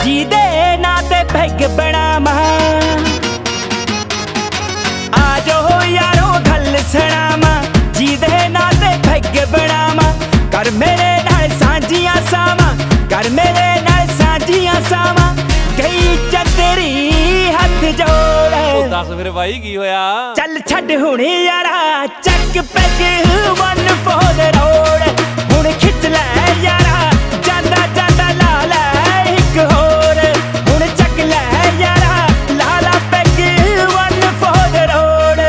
ਜਿਹਦੇ ਨਾਂ ਤੇ ਪੈਗ ਬਣਾਵਾਂ। ਆਜੋ ਯਾਰੋ ਗੱਲ ਸੁਣਾਵਾਂ, ਜਿਹਦੇ ਨਾਂ ਤੇ ਪੈਗ ਬਣਾਵਾਂ। ਕਰ ਮੇਰੇ ਨਾਲ ਸਾਂਝੀਆਂ ਸਾਵਾਂ, ਕਰ ਮੇਰੇ ਨਾਲ ਸਾਂਝੀਆਂ ਸਾਵਾਂ। ਗਈ ਚੰਦਰੀ ਹੱਥ ਜੋੜ। ਦੱਸ ਫਿਰ ਬਾਈ ਕੀ ਹੋਇਆ? ਚੱਲ ਛੱਡ ਹੁਣ ਯਾਰਾ, ਚੱਕ peg one for the road. ਹੁਣ ਖਿੱਚ ਲੈ ਯਾਰਾ, ਜਾਂਦਾ ਜਾਂਦਾ ਲਾ ਲੈ ਇੱਕ ਹੋਰ। ਹੁਣ ਚੱਕ ਲੈ ਯਾਰਾ, ਲਾ ਲਾ peg one for the road.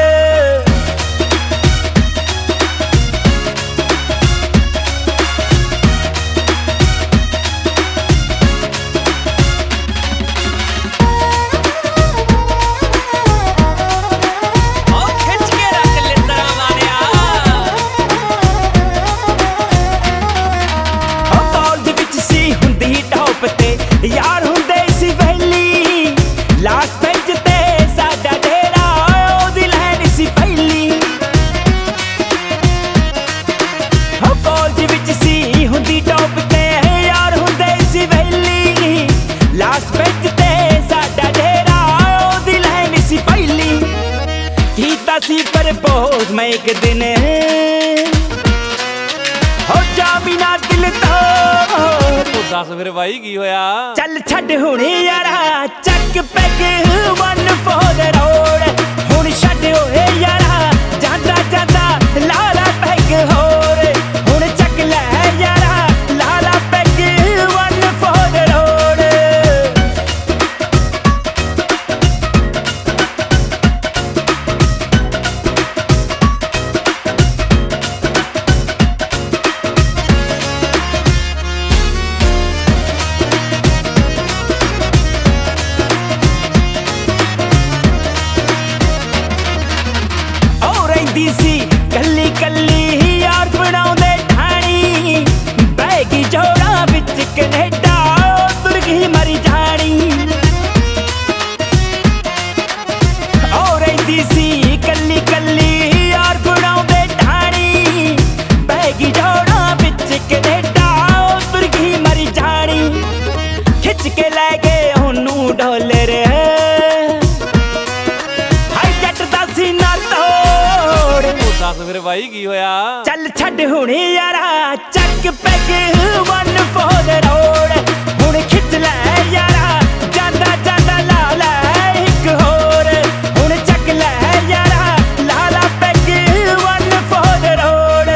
ਯਾਰ ਹੁੰਦੇ ਸੀ ਵੈਲੀ, ਲਾਸਟ ਬੈਂਚ ਤੇ ਸਾਡਾ ਡੇਰਾ, ਉਹਦੀ ਲਾਈਨ ਸੀ ਪਹਿਲੀ। ਹੋ ਕਾਲਜ ਵਿੱਚ ਸੀ ਹੁੰਦੀ ਟੌਪ ਤੇ, ਯਾਰ ਹੁੰਦੇ ਸੀ ਵੈਲੀ, ਲਾਸਟ ਬੈਂਚ ਤੇ ਸਾਡਾ ਡੇਰਾ, ਉਹਦੀ ਲਾਈਨ ਸੀ ਪਹਿਲੀ। ਕੀਤਾ ਸੀ ਪ੍ਰਪੋਜ਼ ਮੈਂ ਇੱਕ ਦਿਨ, ਹੋ ਜਾਵੀ ਨਾ ਦਿਲ ਤੋਂ। ਦੱਸ ਫਿਰ ਬਾਈ ਕੀ ਹੋਇਆ? ਚੱਲ ਛੱਡ ਹੁਣ ਯਾਰਾ, ਚੱਕ peg one for the road. ਹੁਣ ਛੱਡ ਓਏ ਯਾਰਾ, ਜਾਂਦਾ ਜਾਂਦਾ ਲਾ ਲਾ ਪੈਗ ਹੋਰ। ਹੁਣ ਚੱਕ ਲੈ ਯਾਰਾ, ਲਾ ਲਾ peg one for the road. ਸੀ ਕੱਲੀ ਕੱਲੀ ਯਾਰ ਬਣਾਉਂਦੇ ਢਾਣੀ, ਬਹਿ ਗਈ ਜੋੜਾਂ ਵਿੱਚ ਕੈਨੇਡਾ, ਤੁਰ ਗਈ ਮਰੀ ਜਾਣੀ। ਉਹ ਰਹਿੰਦੀ ਸੀ ਕੱਲੀ ਕੱਲੀ ਯਾਰ ਬਣਾਉਂਦੇ ਢਾਣੀ, ਬਹਿ ਗਈ ਜੋੜਾਂ ਵਿੱਚ ਕੈਨੇਡਾ, ਤੁਰ ਗਈ ਮਰੀ ਜਾਣੀ। ਖਿੱਚ ਕੇ ਲੈ ਗਏ ਉਹਨੂੰ ਡਾਲਰ, ਹਾਈ ਜੱਟ ਦਾ ਸੀਨਾ ਤੋੜ। ਦੱਸ ਫਿਰ ਬਾਈ ਕੀ ਹੋਇਆ? ਚੱਲ ਛੱਡ ਹੁਣ ਯਾਰਾ, ਚੱਕ peg one for the road. ਹੁਣ ਖਿੱਚ ਲੈ ਯਾਰਾ, ਜਾਂਦਾ ਜਾਂਦਾ ਲਾ ਲੈ ਇੱਕ ਹੋਰ। ਹੁਣ ਚੱਕ ਲੈ ਯਾਰਾ, ਲਾ ਲਾ peg one for the road.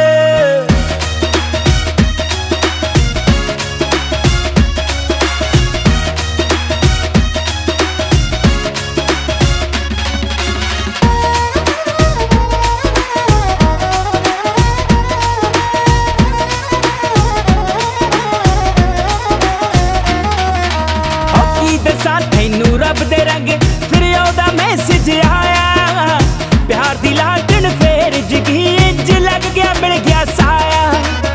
ਦੱਸਾਂ ਤੈਨੂੰ ਰੱਬ ਦੇ ਰੰਗ, ਫਿਰ ਉਹਦਾ ਮੈਸੇਜ ਆਇਆ। ਪਿਆਰ ਦੀ ਲਾਟਣ ਫੇਰ ਜਗੀ, ਇੰਜ ਲੱਗ ਗਿਆ ਮਿਲ ਗਿਆ ਸਾਇਆ।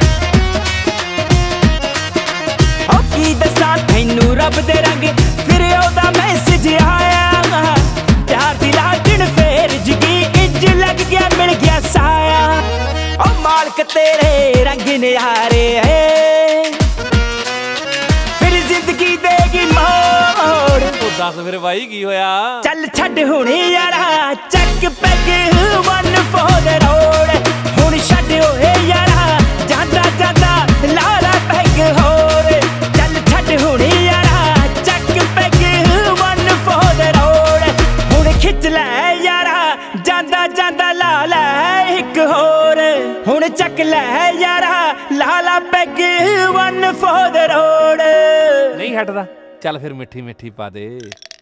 ਉਹ ਕੀ ਦੱਸਾਂ ਤੈਨੂੰ ਰੱਬ ਦੇ ਰੰਗ, ਫਿਰ ਉਹਦਾ ਮੈਸੇਜ ਆਇਆ। ਪਿਆਰ ਦੀ ਲਾਟਣ ਫੇਰ ਜਗੀ, ਇੰਜ ਲੱਗ ਗਿਆ ਮਿਲ ਗਿਆ ਸਾਇਆ। ਉਹ ਮਾਲਕ ਤੇਰੇ ਰੰਗ ਨਿਆਰੇ, ਫਿਰ ਜ਼ਿੰਦਗੀ ਦੇਗੀ ਮੋੜ। ਦੱਸ ਫਿਰ ਬਾਈ ਕੀ ਹੋਇਆ? ਚੱਲ ਛੱਡ ਹੁਣ ਯਾਰਾ, ਚੱਕ peg one for the road. ਹੁਣ ਛੱਡ ਓਏ ਯਾਰਾ, ਜਾਂਦਾ ਜਾਂਦਾ ਲਾ ਲਾ ਪੈਗ ਹੋਰ। ਚੱਲ ਛੱਡ ਹੁਣ ਯਾਰਾ, ਚੱਕ peg one for the road. ਹੁਣ ਖਿੱਚ ਲੈ ਯਾਰਾ, ਜਾਂਦਾ ਜਾਂਦਾ ਲਾ ਲੈ ਇੱਕ ਹੋਰ। ਹੁਣ ਚੱਕ ਲੈ ਯਾਰਾ, ਲਾ ਲਾ peg one for the road. ਨਹੀਂ ਹਟਦਾ, ਚੱਲ ਫਿਰ ਮਿੱਠੀ ਮਿੱਠੀ ਪਾ ਦੇ।